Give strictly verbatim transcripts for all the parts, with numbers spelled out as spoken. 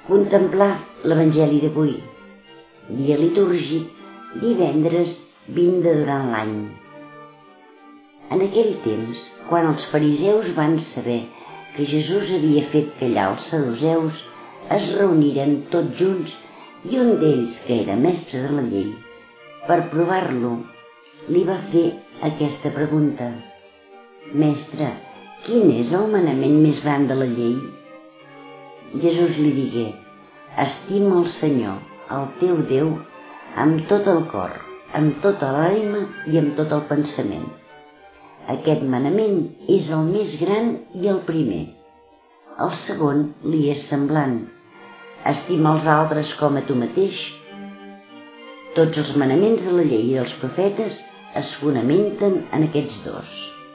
Contemplar l'Evangeli d'avui, dia litúrgic, divendres vint de durant l'any. En aquell temps, quan els fariseus van saber que Jesús havia fet callar els saduceus, es reuniren tots junts i un d'ells, que era mestre de la llei, per provar-lo, li va fer aquesta pregunta: Mestre, quin és el manament més gran de la llei? Jesús li digué: estima el Senyor, el teu Déu, amb tot el cor, amb tota l'ànima i amb tot el pensament. Aquest manament és el més gran i el primer. El segon li és semblant: estima els altres com a tu mateix. Tots els manaments de la llei i dels profetes es fonamenten en aquests dos.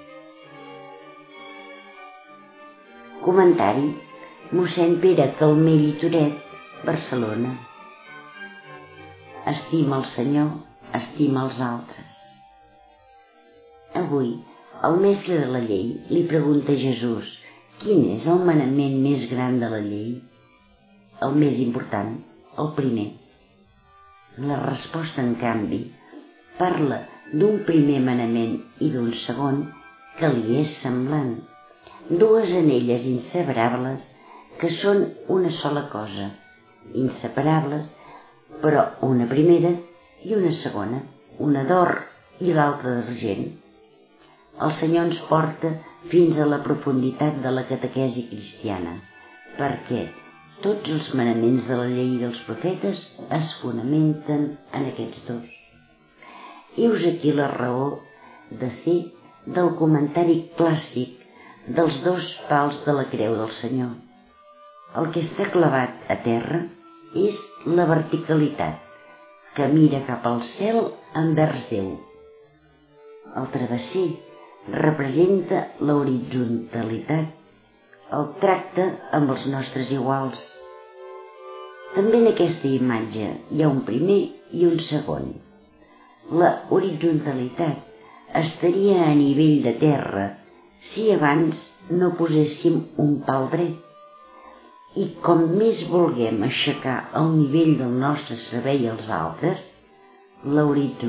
Comentari: mossèn Pere Calmell i Toret, Barcelona. Estima el Senyor, estima els altres. Avui, el mestre de la llei li pregunta a Jesús: quin és el manament més gran de la llei? El més important, el primer. La resposta, en canvi, parla d'un primer manament i d'un segon que li és semblant, dues anelles inseparables que són una sola cosa, inseparables, però una primera i una segona, una d'or i l'altra d'argent. El Senyor ens porta fins a la profunditat de la catequesi cristiana, perquè tots els manaments de la llei i dels profetes es fonamenten en aquests dos. Heus aquí la raó de ser del comentari clàssic dels dos pals de la creu del Senyor. El que està clavat a terra és la verticalitat, que mira cap al cel envers Déu. El travesser representa l'horitzontalitat, el tracte amb els nostres iguals. També en aquesta imatge hi ha un primer i un segon. La horitzonalitat estaria a nivell de terra si abans no poséssim un pal dret. I com més vulguem aixecar el nivell del nostre servei als altres, la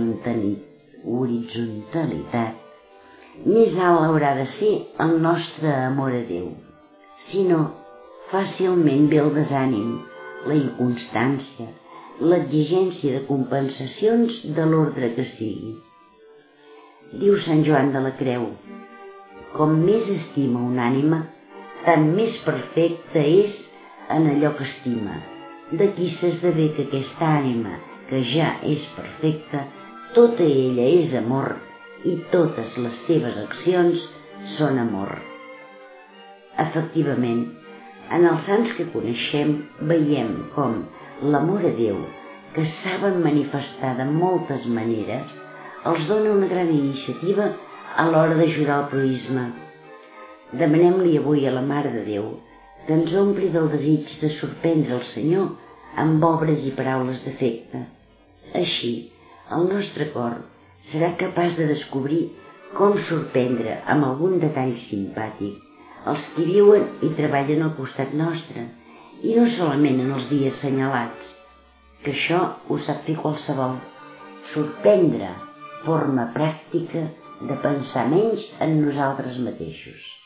horitzonalitat, més alt haurà de ser el nostre amor a Déu. Si no, fàcilment ve el desànim, la inconstància, l'exigència de compensacions de l'ordre que sigui. Diu Sant Joan de la Creu: com més estima una ànima, tant més perfecta és en allò que estima. D'aquí s'esdevé que aquesta ànima, que ja és perfecta, tota ella és amor i totes les seves accions són amor. Efectivament, en els sants que coneixem veiem com l'amor a Déu, que saben manifestar de moltes maneres, els dona una gran iniciativa a l'hora d'ajudar al proïsme. Demanem-li avui a la Mare de Déu que ens ompli del desig de sorprendre el Senyor amb obres i paraules d'afecte. Així, el nostre cor serà capaç de descobrir com sorprendre amb algun detall simpàtic els que viuen i treballen al costat nostre, i no solament en els dies senyalats, que això ho sap fer qualsevol. Sorprendre forma pràctica de pensar menys en nosaltres mateixos.